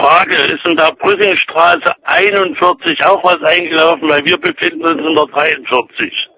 Frage, ist in der Brückenstraße 41 auch was eingelaufen, weil wir befinden uns in der 43.